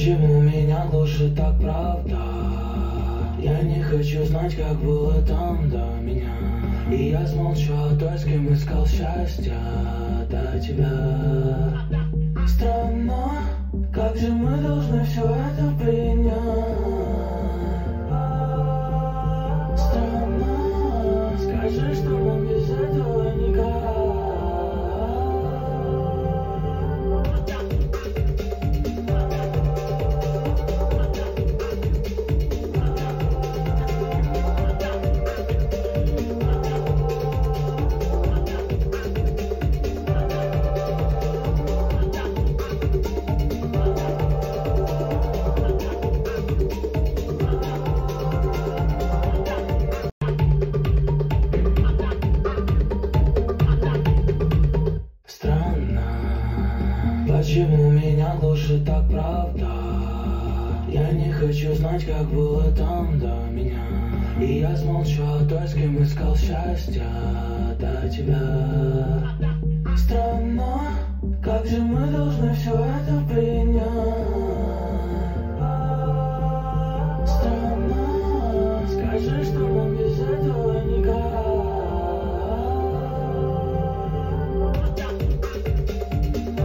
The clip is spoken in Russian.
Почему меня глушит так правда? Я не хочу знать, как было там до меня. И я смолчу о той, с кем искал счастья до тебя. Странно, как же мы должны все это принять. Странно, скажи, что нам без этого никак. Почему меня глушит так правда? Я не хочу знать, как было там до меня. И я смолчу о той, с кем искал счастья до тебя.